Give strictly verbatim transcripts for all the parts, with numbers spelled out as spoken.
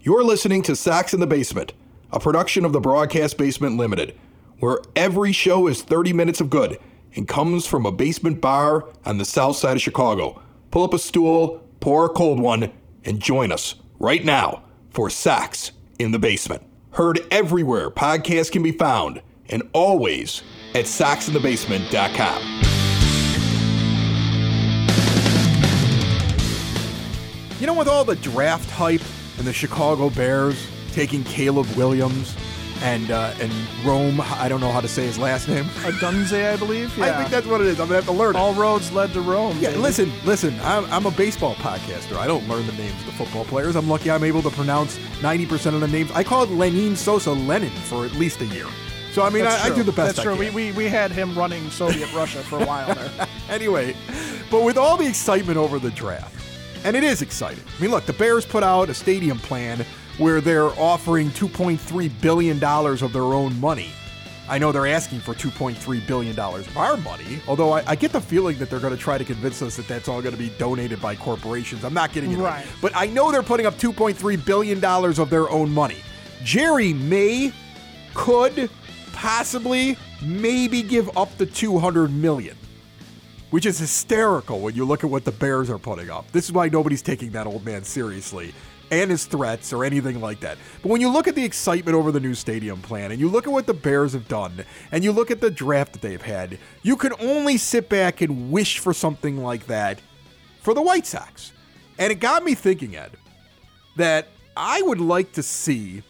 You're listening to Sox in the Basement, a production of the Broadcast Basement Limited, where every show is thirty minutes of good and comes from a basement bar on the south side of Chicago. Pull up a stool, pour a cold one, and join us right now for Sox in the Basement. Heard everywhere podcasts can be found, and always at sox in the basement dot com. You know, with all the draft hype and the Chicago Bears taking Caleb Williams and uh, and Rome, I don't know how to say his last name. Adunze, I believe. Yeah. I think that's what it is. I'm going to have to learn it. All roads led to Rome. Yeah, baby. listen, listen, I'm, I'm a baseball podcaster. I don't learn the names of the football players. I'm lucky I'm able to pronounce ninety percent of the names. I called Lenin Sosa Lenin for at least a year. So, I mean, I, I do the best That's I true. can. We, we, we had him running Soviet Russia for a while there. Anyway, but with all the excitement over the draft, and it is exciting. I mean, look, the Bears put out a stadium plan where they're offering two point three billion dollars of their own money. I know they're asking for two point three billion dollars of our money, although I, I get the feeling that they're going to try to convince us that that's all going to be donated by corporations. I'm not getting into Right. it. But I know they're putting up two point three billion dollars of their own money. Jerry may, could, possibly, maybe give up the two hundred million dollars. Which is hysterical when you look at what the Bears are putting up. This is why nobody's taking that old man seriously and his threats or anything like that. But when you look at the excitement over the new stadium plan and you look at what the Bears have done and you look at the draft that they've had, you can only sit back and wish for something like that for the White Sox. And it got me thinking, Ed, that I would like to see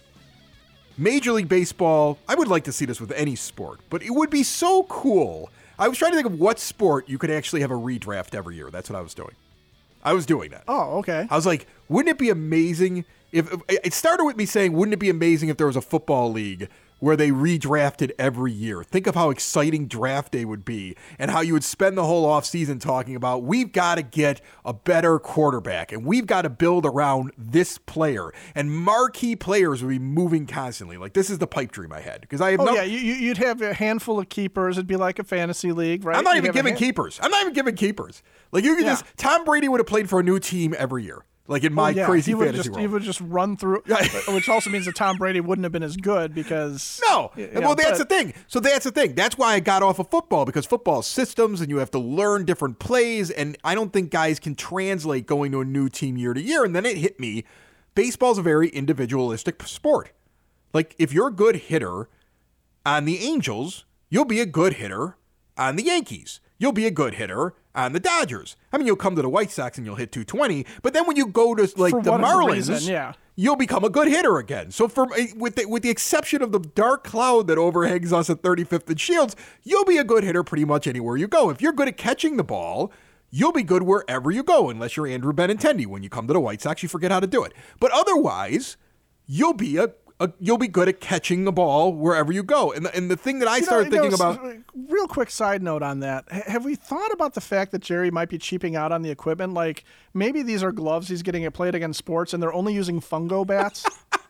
Major League Baseball. I would like to see this with any sport, but it would be so cool. I was trying to think of what sport you could actually have a redraft every year. That's what I was doing. I was doing that. Oh, okay. I was like, wouldn't it be amazing if, if it started with me saying, wouldn't it be amazing if there was a football league where they redrafted every year? Think of how exciting draft day would be and how you would spend the whole offseason talking about, we've got to get a better quarterback and we've got to build around this player, and marquee players would be moving constantly. Like, this is the pipe dream I had because I have Oh, no. yeah, you, you'd have a handful of keepers. It'd be like a fantasy league, right? I'm not You'd even have a giving hand- keepers. I'm not even giving keepers. Like, you could Yeah. just, Tom Brady would have played for a new team every year. Like in my Well, yeah, crazy he would fantasy just, world. He would just run through, which also means that Tom Brady wouldn't have been as good because... No. you Well, know, that's but- the thing. So that's the thing. That's why I got off of football, because football is systems and you have to learn different plays, and I don't think guys can translate going to a new team year to year. And then it hit me. Baseball's a very individualistic sport. Like, if you're a good hitter on the Angels, you'll be a good hitter on the Yankees. You'll be a good hitter on the Dodgers. I mean, you'll come to the White Sox and you'll hit two twenty, but then when you go to like For the whatever Marlins, reason, yeah. you'll become a good hitter again. So for with the, with the exception of the dark cloud that overhangs us at thirty-fifth and Shields, you'll be a good hitter pretty much anywhere you go. If you're good at catching the ball, you'll be good wherever you go, unless you're Andrew Benintendi. When you come to the White Sox, you forget how to do it. But otherwise, you'll be a Uh, you'll be good at catching the ball wherever you go. And the, and the thing that I You know, started you know, thinking s- about... Real quick side note on that. H- have we thought about the fact that Jerry might be cheaping out on the equipment? Like, maybe these are gloves he's getting at Played Against Sports, and they're only using fungo bats?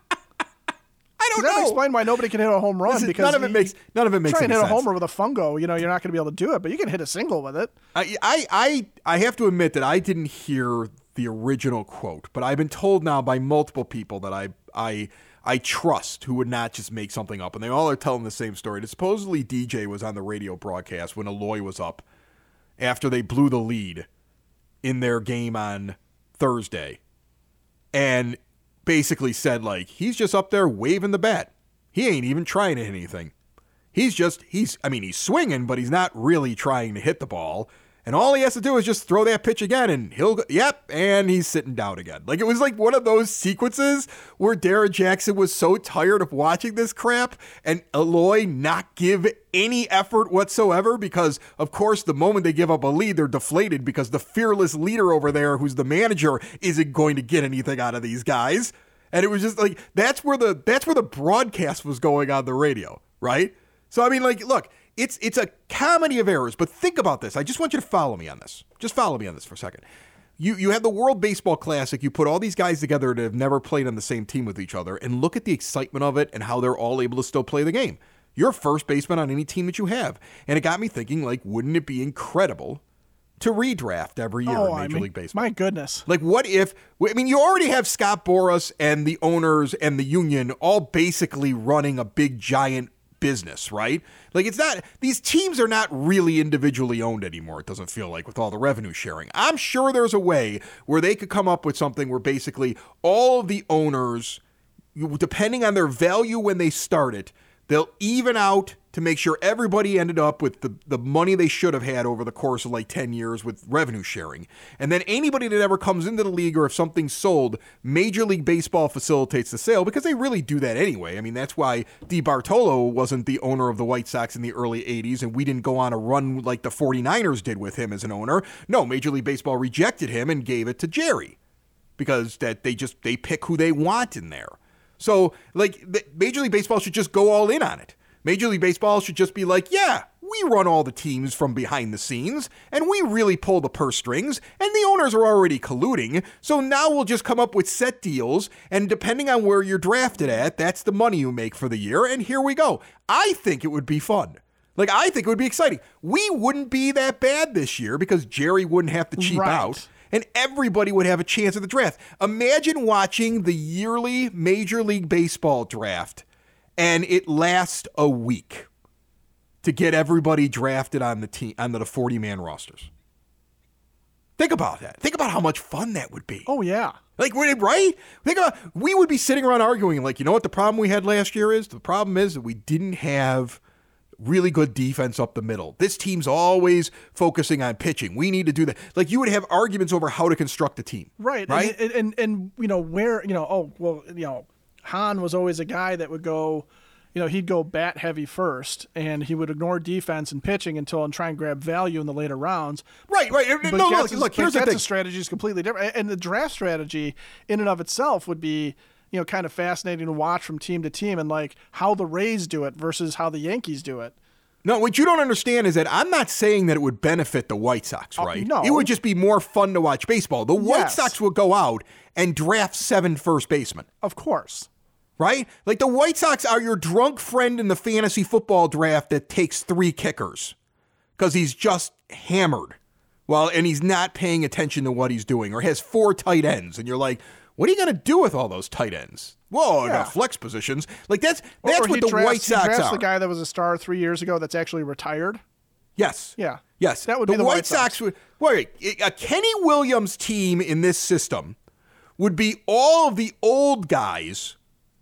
I don't Does that know. explain why nobody can hit a home run? Listen, because none of it you- makes none of it makes try any and hit sense. a homer with a fungo, you know, you're not going to be able to do it, but you can hit a single with it. I, I I I have to admit that I didn't hear the original quote, but I've been told now by multiple people that I I I trust who would not just make something up, and they all are telling the same story. That supposedly D J was on the radio broadcast when Eloy was up after they blew the lead in their game on Thursday, and basically said, like, he's just up there waving the bat. He ain't even trying to hit anything. He's just, he's, I mean, he's swinging, but he's not really trying to hit the ball. And all he has to do is just throw that pitch again, and he'll go, yep, and he's sitting down again. Like, it was like one of those sequences where Derek Jackson was so tired of watching this crap, and Eloy not give any effort whatsoever, because, of course, the moment they give up a lead, they're deflated, because the fearless leader over there, who's the manager, isn't going to get anything out of these guys. And it was just like, that's where the that's where the broadcast was going on the radio, right? So, I mean, like, look, it's it's a comedy of errors, but think about this. I just want you to follow me on this. Just follow me on this for a second. You you have the World Baseball Classic. You put all these guys together that have never played on the same team with each other, and look at the excitement of it and how they're all able to still play the game. You're first baseman on any team that you have. And it got me thinking, like, wouldn't it be incredible to redraft every year Oh, in Major I mean, League Baseball? my goodness. Like, what if, I mean, you already have Scott Boras and the owners and the union all basically running a big, giant business, right? Like, it's not, these teams are not really individually owned anymore, it doesn't feel like, with all the revenue sharing. I'm sure there's a way where they could come up with something where basically all of the owners, depending on their value when they start it, they'll even out to make sure everybody ended up with the, the money they should have had over the course of like ten years with revenue sharing. And then anybody that ever comes into the league, or if something's sold, Major League Baseball facilitates the sale, because they really do that anyway. I mean, that's why DeBartolo wasn't the owner of the White Sox in the early eighties, and we didn't go on a run like the 49ers did with him as an owner. No, Major League Baseball rejected him and gave it to Jerry, because that they just, they pick who they want in there. So, like, Major League Baseball should just go all in on it. Major League Baseball should just be like, yeah, we run all the teams from behind the scenes, and we really pull the purse strings, and the owners are already colluding, so now we'll just come up with set deals, and depending on where you're drafted at, that's the money you make for the year, and here we go. I think it would be fun. Like, I think it would be exciting. We wouldn't be that bad this year because Jerry wouldn't have to cheap Right. out. And everybody would have a chance at the draft. Imagine watching the yearly Major League Baseball draft, and it lasts a week to get everybody drafted on the team, on the forty-man rosters. Think about that. Think about how much fun that would be. Oh, yeah. Like, right? Think about, we would be sitting around arguing, like, you know what the problem we had last year is? The problem is that we didn't have really good defense up the middle. This team's always focusing on pitching. We need to do that. Like, you would have arguments over how to construct a team. Right. Right. And, and, and, and, you know, where, you know, oh, well, you know, Hahn was always a guy that would go, you know, he'd go bat heavy first, and he would ignore defense and pitching until and try and grab value in the later rounds. Right, right. But No, look, Getz's, look, here's the Getz's thing. strategy is completely different. And the draft strategy in and of itself would be, you know, kind of fascinating to watch from team to team, and like how the Rays do it versus how the Yankees do it. No, what you don't understand is that I'm not saying that it would benefit the White Sox, right? no. It would just be more fun to watch baseball. The White Yes. Sox would go out and draft seven first basemen, Of course. right? Like, the White Sox are your drunk friend in the fantasy football draft that takes three kickers because he's just hammered. Well, and he's not paying attention to what he's doing, or has four tight ends, and you're like, what are you going to do with all those tight ends? Whoa, Yeah. no, flex positions. Like, that's Or- that's or what he the drafts, White Sox he drafts are. the guy that was a star three years ago that's actually retired. Yes. Yeah. Yes. That would the be the White White Sox. Sox. would wait, a Kenny Williams team in this system would be all of the old guys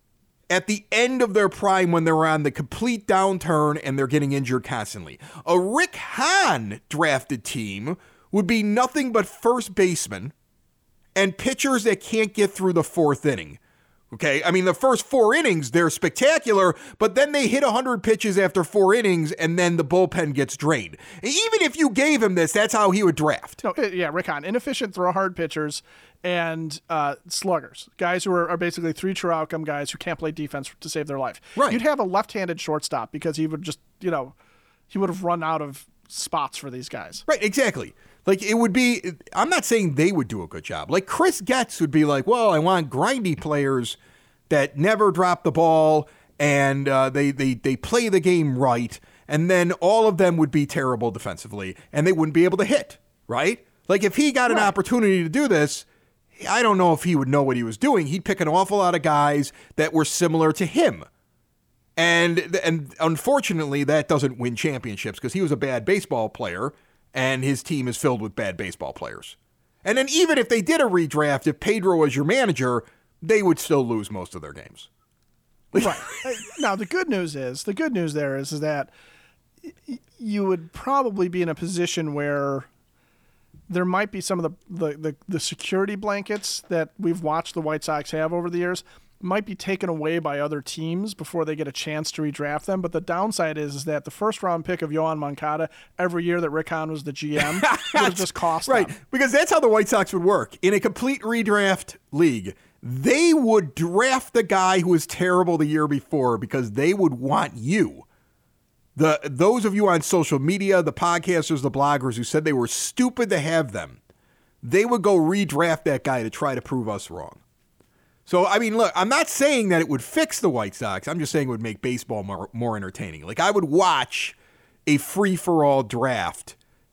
at the end of their prime when they're on the complete downturn and they're getting injured constantly. A Rick Hahn drafted team would be nothing but first basemen and pitchers that can't get through the fourth inning. Okay, I mean, the first four innings, they're spectacular, but then they hit one hundred pitches after four innings, and then the bullpen gets drained. Even if you gave him this, that's how he would draft. No, yeah, Rick Hahn, inefficient throw hard pitchers and uh, sluggers, guys who are, are basically three true outcome guys who can't play defense to save their life. Right. You'd have a left-handed shortstop because he would just, you know, he would have run out of spots for these guys. Right, exactly. Like, it would be, I'm not saying they would do a good job. Like, Chris Getz would be like, well, I want grindy players that never drop the ball and uh, they, they, they play the game right. And then all of them would be terrible defensively and they wouldn't be able to hit, right? Like, if he got an Right. opportunity to do this, I don't know if he would know what he was doing. He'd pick an awful lot of guys that were similar to him. And and unfortunately, that doesn't win championships because he was a bad baseball player and his team is filled with bad baseball players. And then even if they did a redraft, if Pedro was your manager, they would still lose most of their games. Right. Uh, now, the good news is, the good news there is, is that y- you would probably be in a position where there might be some of the, the, the, the security blankets that we've watched the White Sox have over the years might be taken away by other teams before they get a chance to redraft them. But the downside is, is that the first round pick of Yohan Moncada every year that Rick Hahn was the G M would have just cost Right, them. because that's how the White Sox would work. In a complete redraft league, they would draft the guy who was terrible the year before because they would want you. The those of you on social media, the podcasters, the bloggers who said they were stupid to have them, they would go redraft that guy to try to prove us wrong. So, I mean, look, I'm not saying that it would fix the White Sox. I'm just saying it would make baseball more, more entertaining. Like, I would watch a free-for-all draft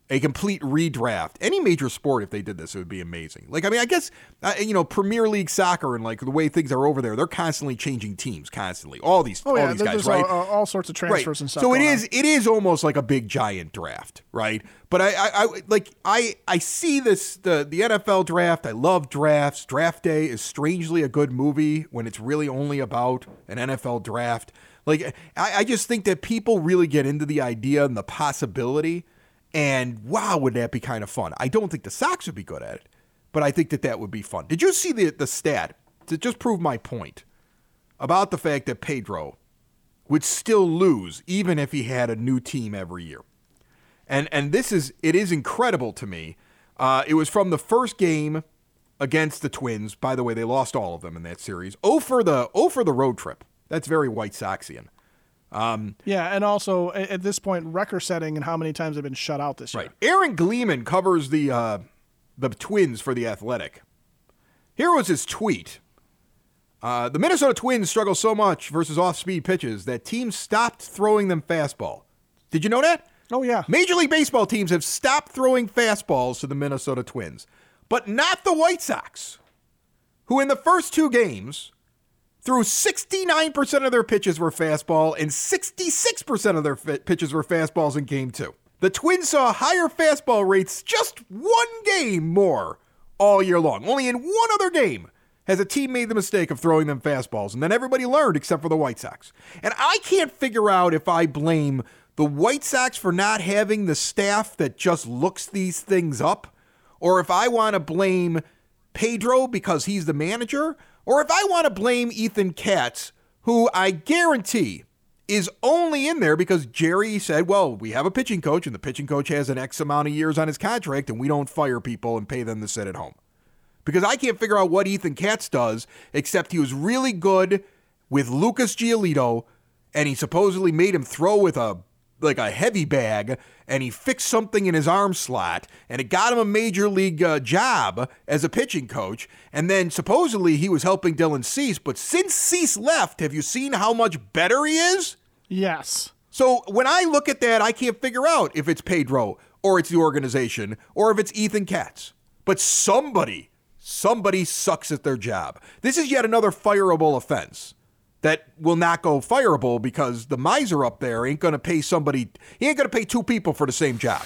a complete redraft. Any major sport, if they did this, it would be amazing. Like, I mean, I guess, uh, you know, Premier League soccer and like the way things are over there, they're constantly changing teams, constantly. All these, oh, all yeah, these guys, there's right? All, all sorts of transfers right. and stuff. So it going is, on. it is almost like a big giant draft, right? But I, I, I like, I, I see this the the N F L draft. I love drafts. Draft Day is strangely a good movie when it's really only about an N F L draft. Like, I, I just think that people really get into the idea and the possibility. And wow, would that be kind of fun? I don't think the Sox would be good at it, but I think that that would be fun. Did you see the the stat to just prove my point about the fact that Pedro would still lose even if he had a new team every year? And and this is it is incredible to me. Uh, it was from the first game against the Twins. By the way, they lost all of them in that series. Oh for the oh for the road trip. That's very White Soxian. Um, yeah, and also at this point, record-setting and how many times they've been shut out this year. Right. Aaron Gleeman covers the uh, the Twins for The Athletic. Here was his tweet. Uh, the Minnesota Twins struggle so much versus off-speed pitches that teams stopped throwing them fastball. Did you know that? Oh, yeah. Major League Baseball teams have stopped throwing fastballs to the Minnesota Twins, but not the White Sox, who in the first two games threw sixty-nine percent of their pitches were fastball and sixty-six percent of their fi- pitches were fastballs in game two. The Twins saw higher fastball rates just one game more all year long. Only in one other game has a team made the mistake of throwing them fastballs, and then everybody learned except for the White Sox. And I can't figure out if I blame the White Sox for not having the staff that just looks these things up, or if I want to blame Pedro because he's the manager, or if I want to blame Ethan Katz, who I guarantee is only in there because Jerry said, well, we have a pitching coach, and the pitching coach has an X amount of years on his contract, and we don't fire people and pay them to sit at home. Because I can't figure out what Ethan Katz does, except he was really good with Lucas Giolito, and he supposedly made him throw with a like a heavy bag, and he fixed something in his arm slot, and it got him a major league uh, job as a pitching coach, and then supposedly he was helping Dylan Cease, but since Cease left, have you seen how much better he is? Yes. So when I look at that, I can't figure out if it's Pedro, or it's the organization, or if it's Ethan Katz. But somebody, somebody sucks at their job. This is yet another fireable offense that will not go fireable because the miser up there ain't going to pay somebody, he ain't going to pay two people for the same job.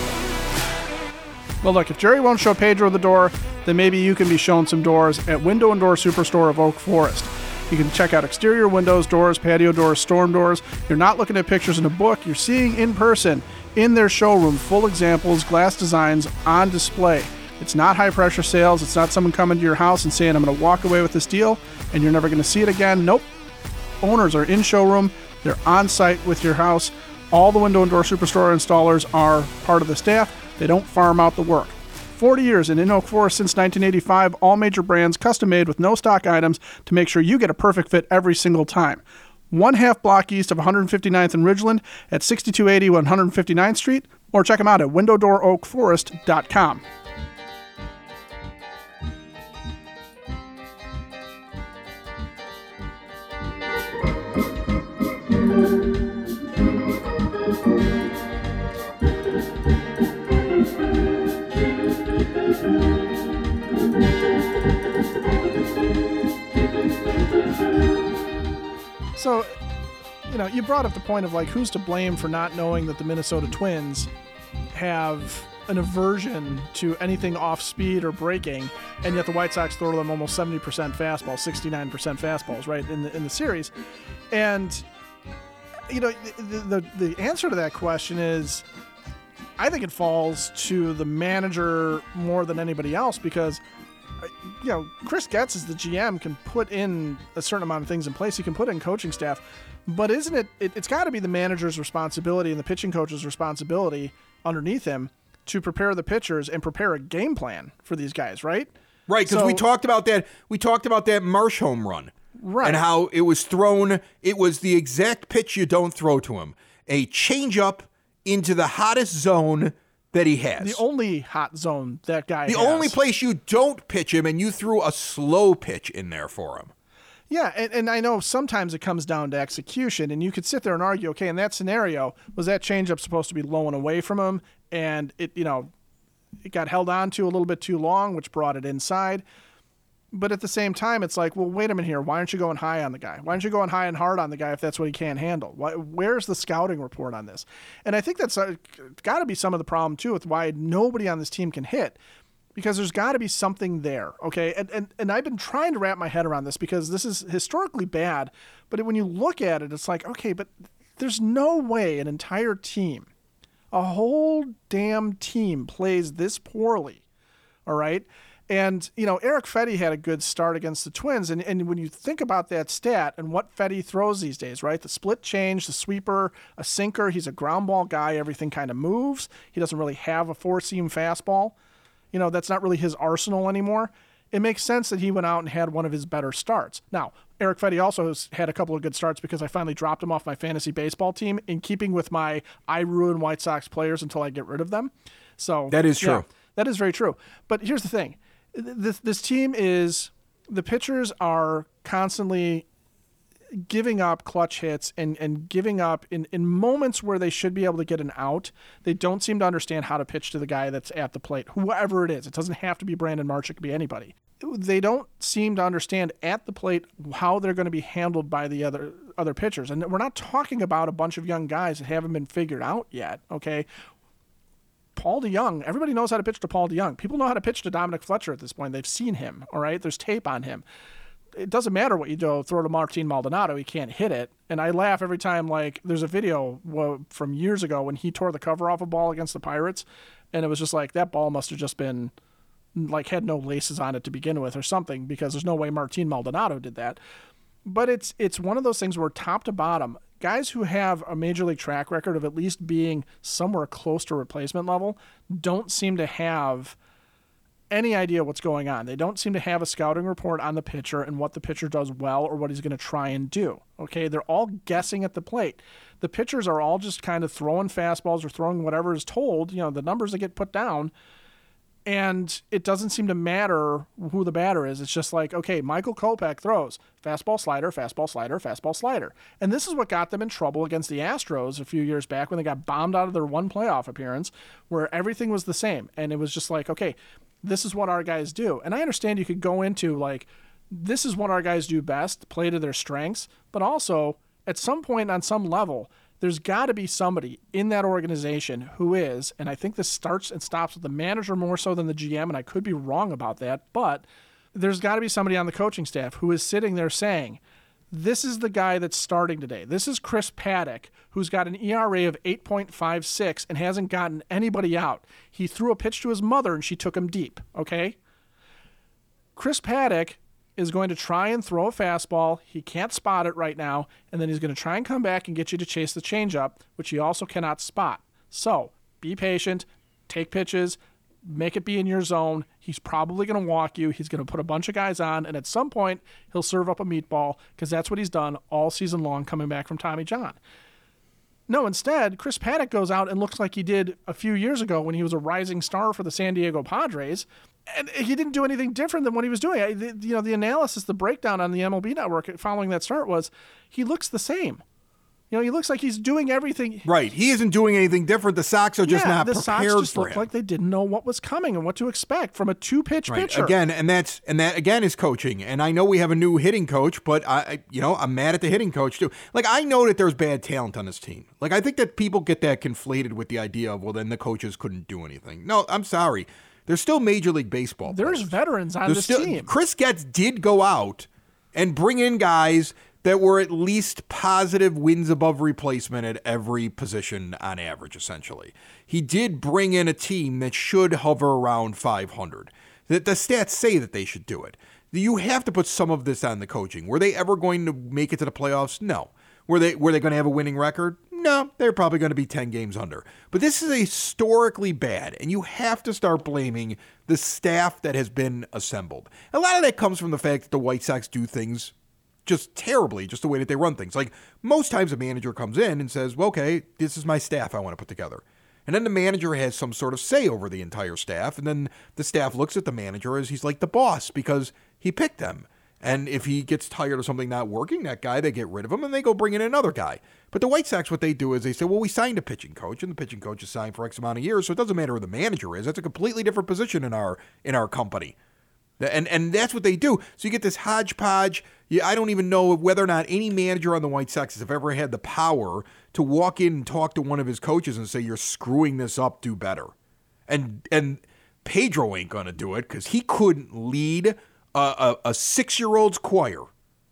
Well, look, if Jerry won't show Pedro the door, then maybe you can be shown some doors at Window and Door Superstore of Oak Forest. You can check out exterior windows, doors, patio doors, storm doors. You're not looking at pictures in a book. You're seeing in person, in their showroom, full examples, glass designs on display. It's not high-pressure sales. It's not someone coming to your house and saying, I'm going to walk away with this deal, and you're never going to see it again. Nope. Owners are in showroom. They're on site with your house. All the Window and Door Superstore installers are part of the staff. They don't farm out the work. forty years and in Oak Forest since nineteen eighty-five, all major brands custom made with no stock items to make sure you get a perfect fit every single time. One half block east of one hundred fifty-ninth and Ridgeland at sixty-two eighty one hundred fifty-ninth Street, or check them out at window door oak forest dot com. So, you know, you brought up the point of like who's to blame for not knowing that the Minnesota Twins have an aversion to anything off speed or breaking, and yet the White Sox throw them almost seventy percent fastballs, sixty-nine percent fastballs, right, in the in the series. And you know, the, the the answer to that question is, I think it falls to the manager more than anybody else, because you know, Chris Getz as the G M can put in a certain amount of things in place. He can put in coaching staff, but isn't it, it it's got to be the manager's responsibility and the pitching coach's responsibility underneath him to prepare the pitchers and prepare a game plan for these guys, right? Right, because So- we talked about that. We talked about that Marsh home run, Right. and how it was thrown. It was the exact pitch you don't throw to him: a changeup into the hottest zone that he has. The only hot zone that guy The has. only place you don't pitch him, and you threw a slow pitch in there for him. Yeah, and, and I know sometimes it comes down to execution, and you could sit there and argue, okay, in that scenario, was that changeup supposed to be low and away from him? and it, you know, it got held on to a little bit too long, which brought it inside. But at the same time, it's like, well, wait a minute here. Why aren't you going high on the guy? Why aren't you going high and hard on the guy if that's what he can't handle? Why, where's the scouting report on this? And I think that's uh, got to be some of the problem, too, with why nobody on this team can hit, because there's got to be something there, okay? And, and and I've been trying to wrap my head around this because this is historically bad, but when you look at it, it's like, okay, but there's no way an entire team, a whole damn team plays this poorly, all right? And, you know, Eric Fedde had a good start against the Twins. And, and when you think about that stat and what Fedde throws these days, right? The split change, the sweeper, a sinker. He's a ground ball guy. Everything kind of moves. He doesn't really have a four-seam fastball. You know, that's not really his arsenal anymore. It makes sense that he went out and had one of his better starts. Now, Eric Fedde also has had a couple of good starts because I finally dropped him off my fantasy baseball team in keeping with my I ruin White Sox players until I get rid of them. So that is true. Yeah, that is very true. But here's the thing. This this team is, the pitchers are constantly giving up clutch hits and, and giving up in, in moments where they should be able to get an out. They don't seem to understand how to pitch to the guy that's at the plate, whoever it is. It doesn't have to be Brandon March. It could be anybody. They don't seem to understand at the plate how they're going to be handled by the other other pitchers. And we're not talking about a bunch of young guys that haven't been figured out yet, okay? Paul DeJong, everybody knows how to pitch to Paul DeJong. People know how to pitch to Dominic Fletcher at this point. They've seen him, all right? There's tape on him. It doesn't matter what you do. Throw to Martin Maldonado, he can't hit it. And I laugh every time, like, there's a video from years ago when he tore the cover off a ball against the Pirates, and it was just like, that ball must have just been, like, had no laces on it to begin with or something, because there's no way Martin Maldonado did that. But it's it's one of those things where top to bottom, guys who have a major league track record of at least being somewhere close to replacement level don't seem to have any idea what's going on. They don't seem to have a scouting report on the pitcher and what the pitcher does well or what he's going to try and do. Okay, they're all guessing at the plate. The pitchers are all just kind of throwing fastballs or throwing whatever is told, you know, the numbers that get put down. And it doesn't seem to matter who the batter is. It's just like, okay, Michael Kopech throws fastball, slider, fastball, slider, fastball, slider. And this is what got them in trouble against the Astros a few years back when they got bombed out of their one playoff appearance where everything was the same. And it was just like, okay, this is what our guys do. And I understand you could go into like, this is what our guys do best, play to their strengths. But also, at some point on some level, there's got to be somebody in that organization who is, and I think this starts and stops with the manager more so than the G M, and I could be wrong about that, but there's got to be somebody on the coaching staff who is sitting there saying, this is the guy that's starting today. This is Chris Paddack, who's got an E R A of eight point five six and hasn't gotten anybody out. He threw a pitch to his mother, and she took him deep, okay? Chris Paddack is going to try and throw a fastball. He can't spot it right now, and then he's going to try and come back and get you to chase the changeup, which he also cannot spot. So be patient, take pitches, make it be in your zone. He's probably going to walk you. He's going to put a bunch of guys on, and at some point he'll serve up a meatball because that's what he's done all season long coming back from Tommy John. No, instead, Chris Paddack goes out and looks like he did a few years ago when he was a rising star for the San Diego Padres, and he didn't do anything different than what he was doing. I, the, you know, the analysis, the breakdown on the M L B Network following that start was he looks the same. You know, he looks like he's doing everything. Right. He isn't doing anything different. The Sox are just yeah, not the prepared Sox just for looked him. like they didn't know what was coming and what to expect from a two-pitch right. pitcher. Again, and that's and that again is coaching. And I know we have a new hitting coach, but I, I you know, I'm mad at the hitting coach too. Like, I know that there's bad talent on this team. Like, I think that people get that conflated with the idea of, well, then the coaches couldn't do anything. No, I'm sorry. There's still Major League Baseball There's players. veterans on There's this still, team. Chris Getz did go out and bring in guys that were at least positive wins above replacement at every position on average, essentially. He did bring in a team that should hover around five hundred. That the stats say that they should do it. You have to put some of this on the coaching. Were they ever going to make it to the playoffs? No. Were they were they going to have a winning record? No, they're probably going to be ten games under. But this is historically bad, and you have to start blaming the staff that has been assembled. A lot of that comes from the fact that the White Sox do things just terribly, just the way that they run things. Like, most times a manager comes in and says, well, okay, this is my staff I want to put together. And then the manager has some sort of say over the entire staff, and then the staff looks at the manager as he's like the boss because he picked them. And if he gets tired of something not working, that guy, they get rid of him and they go bring in another guy. But the White Sox, what they do is they say, well, we signed a pitching coach, and the pitching coach is signed for X amount of years, so it doesn't matter who the manager is. That's a completely different position in our in our company. And and that's what they do. So you get this hodgepodge. Yeah, I don't even know whether or not any manager on the White Sox has ever had the power to walk in and talk to one of his coaches and say, you're screwing this up, do better. And, and Pedro ain't going to do it because he couldn't lead A, a, a six-year-old's choir.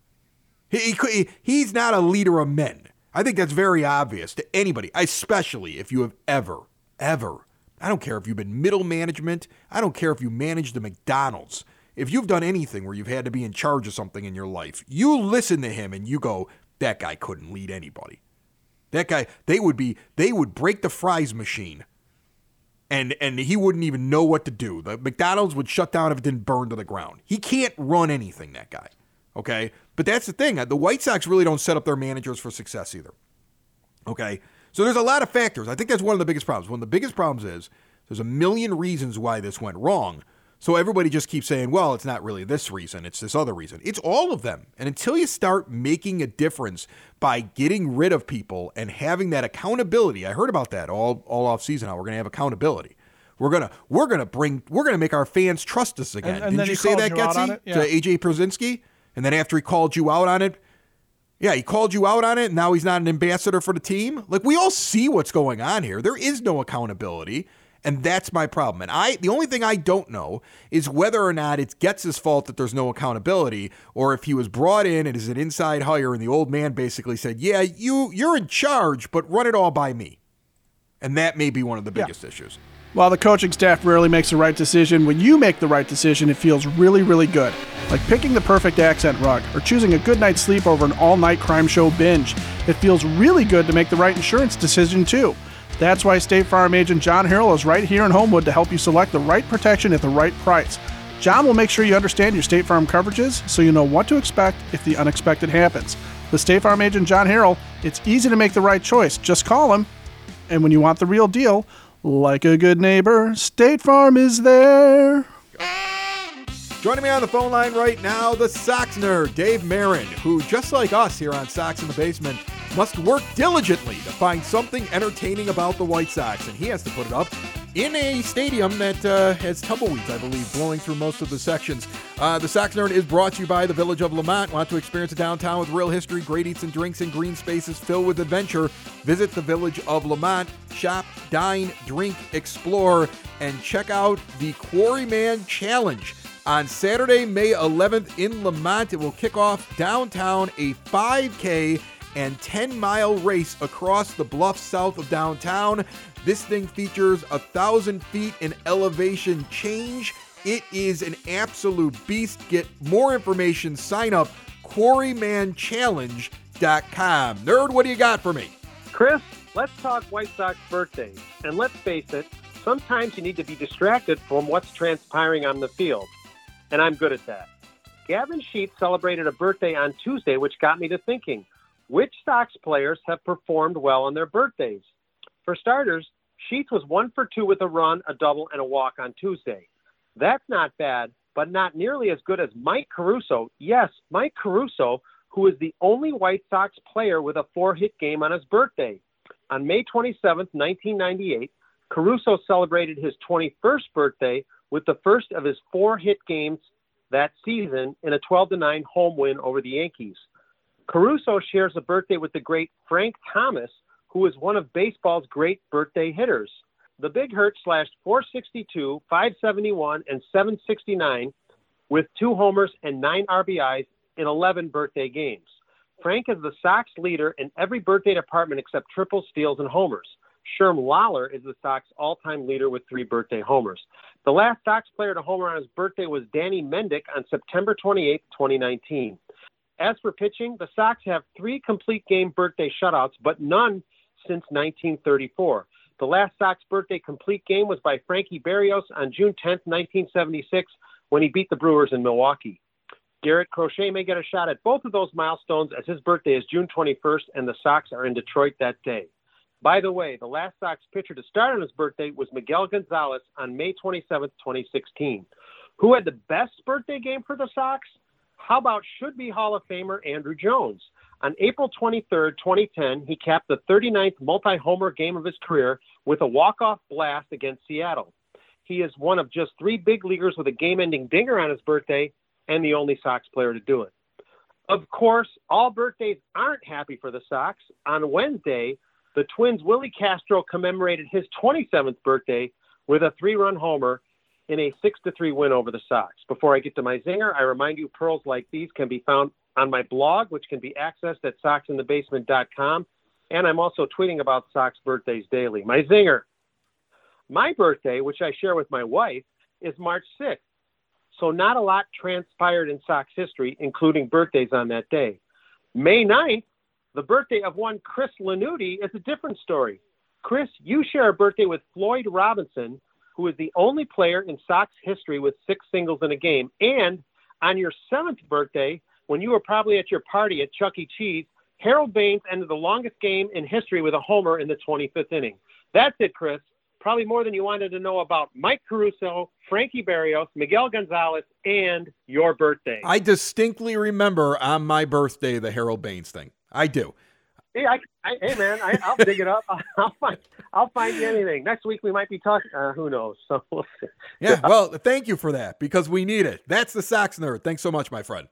He, he He's not a leader of men. I think that's very obvious to anybody, especially if you have ever, ever, I don't care if you've been middle management, I don't care if you managed the McDonald's. If you've done anything where you've had to be in charge of something in your life, you listen to him and you go, that guy couldn't lead anybody. That guy, they would be, they would break the fries machine. And and he wouldn't even know what to do. The McDonald's would shut down if it didn't burn to the ground. He can't run anything, that guy. Okay? But that's the thing. The White Sox really don't set up their managers for success either. Okay? So there's a lot of factors. I think that's one of the biggest problems. One of the biggest problems is there's a million reasons why this went wrong. So everybody just keeps saying, well, it's not really this reason, it's this other reason. It's all of them. And until you start making a difference by getting rid of people and having that accountability, I heard about that all all off season, how we're going to have accountability. We're gonna we're gonna bring we're gonna make our fans trust us again. And, and Didn't you say that, Getsy, yeah. to A J Przinsky? And then after he called you out on it, yeah, he called you out on it, and now he's not an ambassador for the team. Like, we all see what's going on here. There is no accountability. And that's my problem. And I, the only thing I don't know is whether or not it's Getz's fault that there's no accountability, or if he was brought in and is an inside hire and the old man basically said, yeah, you, you're in charge, but run it all by me. And that may be one of the biggest yeah. issues. While the coaching staff rarely makes the right decision, when you make the right decision, it feels really, really good. Like picking the perfect accent rug or choosing a good night's sleep over an all-night crime show binge. It feels really good to make the right insurance decision, too. That's why State Farm agent John Harrell is right here in Homewood to help you select the right protection at the right price. John will make sure you understand your State Farm coverages so you know what to expect if the unexpected happens. With State Farm agent John Harrell, it's easy to make the right choice. Just call him. And when you want the real deal, like a good neighbor, State Farm is there. Joining me on the phone line right now, the Sox nerd, Dave Marin, who, just like us here on Sox in the Basement, must work diligently to find something entertaining about the White Sox, and he has to put it up in a stadium that uh, has tumbleweeds, I believe, blowing through most of the sections. Uh, the Sox Nerd is brought to you by the Village of Lamont. Want to experience a downtown with real history, great eats and drinks, and green spaces filled with adventure? Visit the Village of Lamont. Shop, dine, drink, explore, and check out the Quarryman Challenge. On Saturday, May eleventh in Lamont, it will kick off downtown, a five K and ten mile race across the bluffs south of downtown. This thing features a thousand feet in elevation change. It is an absolute beast. Get more information. Sign up, quarryman challenge dot com. Nerd, what do you got for me? Chris, let's talk White Sox birthdays. And let's face it, sometimes you need to be distracted from what's transpiring on the field. And I'm good at that. Gavin Sheets celebrated a birthday on Tuesday, which got me to thinking, which Sox players have performed well on their birthdays? For starters, Sheets was one for two with a run, a double, and a walk on Tuesday. That's not bad, but not nearly as good as Mike Caruso. Yes, Mike Caruso, who is the only White Sox player with a four-hit game on his birthday. On May twenty-seventh, nineteen ninety-eight, Caruso celebrated his twenty-first birthday with the first of his four-hit games that season in a twelve to nine home win over the Yankees. Caruso shares a birthday with the great Frank Thomas, who is one of baseball's great birthday hitters. The Big Hurt slashed four sixty-two, five seventy-one, and seven sixty-nine with two homers and nine R B Is in eleven birthday games. Frank is the Sox leader in every birthday department except triples, steals, and homers. Sherm Lawler is the Sox all-time leader with three birthday homers. The last Sox player to homer on his birthday was Danny Mendick on September twenty-eighth, twenty nineteen. As for pitching, the Sox have three complete game birthday shutouts, but none since nineteen thirty-four. The last Sox birthday complete game was by Frankie Berrios on June tenth, nineteen seventy-six, when he beat the Brewers in Milwaukee. Garrett Crochet may get a shot at both of those milestones, as his birthday is June twenty-first, and the Sox are in Detroit that day. By the way, the last Sox pitcher to start on his birthday was Miguel Gonzalez on May twenty-seventh, twenty sixteen. Who had the best birthday game for the Sox? How about should-be Hall of Famer Andrew Jones? On April twenty-third, twenty ten, he capped the thirty-ninth multi-homer game of his career with a walk-off blast against Seattle. He is one of just three big leaguers with a game-ending dinger on his birthday and the only Sox player to do it. Of course, all birthdays aren't happy for the Sox. On Wednesday, the Twins' Willie Castro commemorated his twenty-seventh birthday with a three-run homer in a six to three win over the Sox. Before I get to my zinger, I remind you pearls like these can be found on my blog, which can be accessed at sox in the basement dot com, and I'm also tweeting about Sox birthdays daily. My zinger. My birthday, which I share with my wife, is March sixth. So not a lot transpired in Sox history, including birthdays on that day. May ninth, the birthday of one Chris Lanuti, is a different story. Chris, you share a birthday with Floyd Robinson, who is the only player in Sox history with six singles in a game. And on your seventh birthday, when you were probably at your party at Chuck E. Cheese, Harold Baines ended the longest game in history with a homer in the twenty-fifth inning. That's it, Chris. Probably more than you wanted to know about Mike Caruso, Frankie Barrios, Miguel Gonzalez, and your birthday. I distinctly remember on my birthday the Harold Baines thing. I do. Hey, I, I, hey man, I, I'll dig it up. I'll, I'll find, I'll find you anything. Next week we might be talking. Uh, who knows? So we'll see. Yeah. Well, thank you for that because we need it. That's the Sox Nerd. Thanks so much, my friend.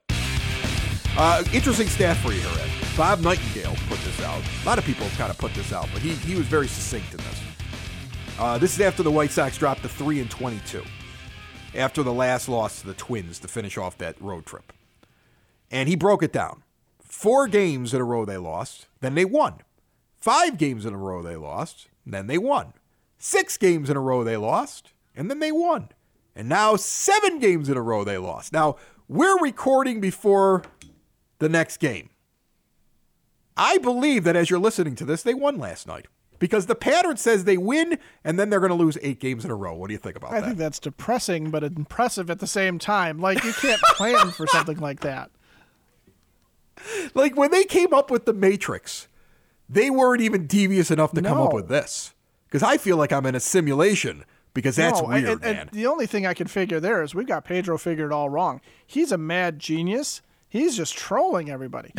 Uh, interesting stat for you here, Ed. Bob Nightingale put this out. A lot of people have kind of put this out, but he he was very succinct in this. Uh, this is after the White Sox dropped to three and twenty-two, after the last loss to the Twins to finish off that road trip. And he broke it down. Four games in a row they lost, then they won. Five games in a row they lost, then they won. Six games in a row they lost, and then they won. And now seven games in a row they lost. Now, we're recording before the next game. I believe that as you're listening to this, they won last night. Because the pattern says they win, and then they're going to lose eight games in a row. What do you think about I that? think that's depressing, but impressive at the same time. Like, you can't plan for something like that. Like, when they came up with the Matrix, they weren't even devious enough to come No. up with this. Because I feel like I'm in a simulation, because that's No, weird, and, and man. the only thing I can figure there is we've got Pedro figured all wrong. He's a mad genius. He's just trolling everybody.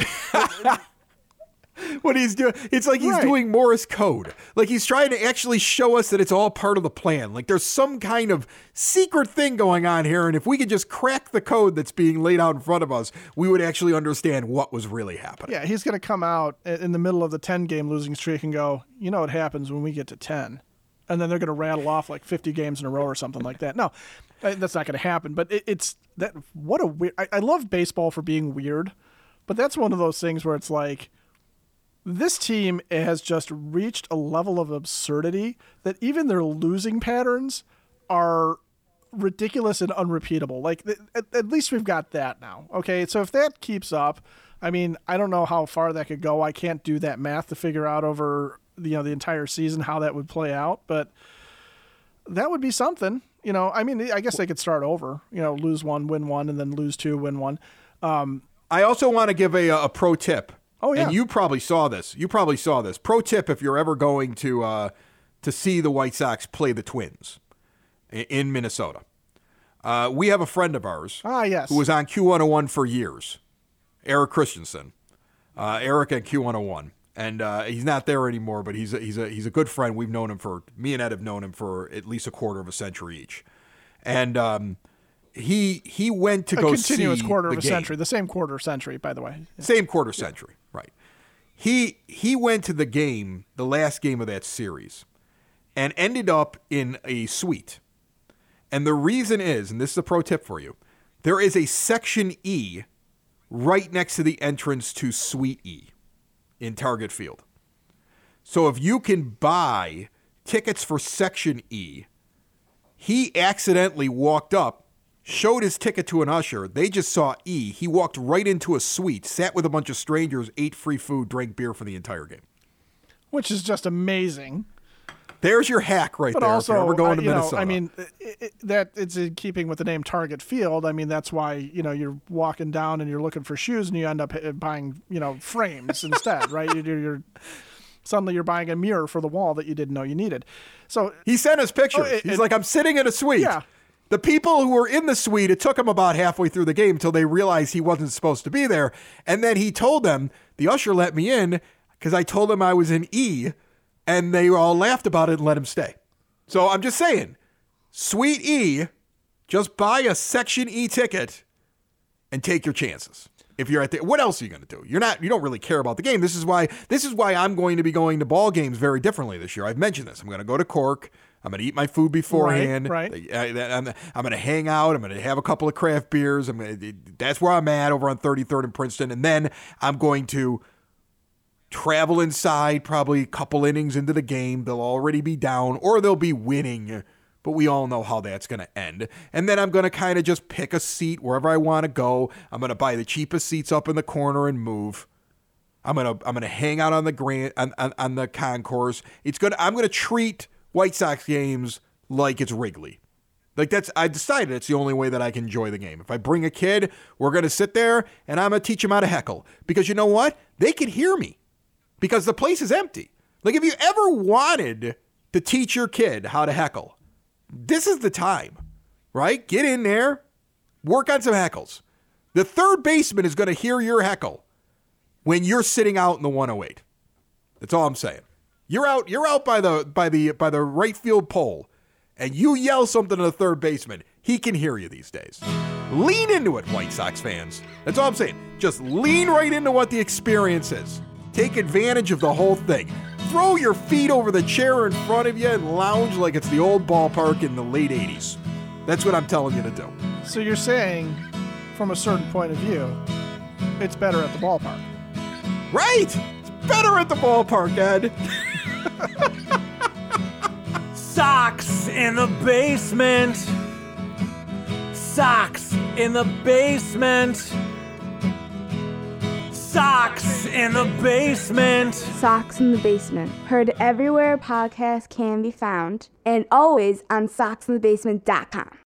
What he's doing, it's like he's Right. doing Morse code. Like he's trying to actually show us that it's all part of the plan. Like there's some kind of secret thing going on here, and if we could just crack the code that's being laid out in front of us, we would actually understand what was really happening. Yeah, he's going to come out in the middle of the ten-game losing streak and go, you know what happens when we get to ten? And then they're going to rattle off like fifty games in a row or something like that. No, that's not going to happen. But it, it's that. What a weird. I, I love baseball for being weird, but that's one of those things where it's like, this team has just reached a level of absurdity that even their losing patterns are ridiculous and unrepeatable. Like, th- at, at least we've got that now. Okay, so if that keeps up, I mean, I don't know how far that could go. I can't do that math to figure out over you know the entire season how that would play out, but that would be something. You know, I mean, I guess they could start over. You know, lose one, win one, and then lose two, win one. Um, I also want to give a, a pro tip. Oh, yeah. And you probably saw this. You probably saw this. Pro tip if you're ever going to uh, to see the White Sox play the Twins in, in Minnesota. Uh, we have a friend of ours ah, yes. who was on Q one oh one for years, Eric Christensen. Uh, Eric at Q one oh one. And uh, he's not there anymore, but he's a, he's a he's a good friend. We've known him for, me and Ed have known him for at least a quarter of a century each. And um, he he went to a go continuous see quarter the of a game. century, the same quarter century, by the way. Same quarter century, right. He he went to the game, the last game of that series, and ended up in a suite. And the reason is, and this is a pro tip for you, there is a Section E right next to the entrance to Suite E in Target Field. So if you can buy tickets for Section E, he accidentally walked up, showed his ticket to an usher. They just saw E. He walked right into a suite, sat with a bunch of strangers, ate free food, drank beer for the entire game. Which is just amazing. There's your hack right But there. also, if you're ever going I, to you Minnesota. know, I mean, it, it, that it's in keeping with the name Target Field. I mean, that's why, you know, you're walking down and you're looking for shoes and you end up buying, you know, frames instead, right? You're, you're suddenly you're buying a mirror for the wall that you didn't know you needed. So he sent us pictures. Oh, it- He's it- like, I'm sitting in a suite. Yeah. The people who were in the suite, it took them about halfway through the game until they realized he wasn't supposed to be there. And then he told them, the usher let me in because I told him I was in E, and they all laughed about it and let him stay. So I'm just saying, Suite E, just buy a Section E ticket and take your chances. If you're at the, what else are you going to do? You're not, you don't really care about the game. This is why, this is why I'm going to be going to ball games very differently this year. I've mentioned this. I'm going to go to Cork. I'm going to eat my food beforehand. Right, right. I, I'm, I'm going to hang out. I'm going to have a couple of craft beers. I'm going to, that's where I'm at over on thirty-third and Princeton. And then I'm going to travel inside probably a couple innings into the game. They'll already be down or they'll be winning, but we all know how that's going to end. And then I'm going to kind of just pick a seat wherever I want to go. I'm going to buy the cheapest seats up in the corner and move. I'm going to I'm going to hang out on the grand on, on, on the concourse. It's good. I'm going to treat White Sox games like it's Wrigley. Like that's, I decided it's the only way that I can enjoy the game. If I bring a kid, we're going to sit there and I'm going to teach them how to heckle. Because you know what? They can hear me because the place is empty. Like if you ever wanted to teach your kid how to heckle, this is the time, right? Get in there, work on some heckles. The third baseman is going to hear your heckle when you're sitting out in the one oh eight. That's all I'm saying. You're out, you're out by the by the by the right field pole, and you yell something to the third baseman. He can hear you these days. Lean into it, White Sox fans. That's all I'm saying. Just lean right into what the experience is. Take advantage of the whole thing. Throw your feet over the chair in front of you and lounge like it's the old ballpark in the late eighties. That's what I'm telling you to do. So you're saying, from a certain point of view, it's better at the ballpark. Right! It's better at the ballpark, Ed. Sox in the basement. Sox in the basement. Sox in the basement. Sox in the Basement. Heard everywhere podcasts can be found, and always on sox in the basement dot com.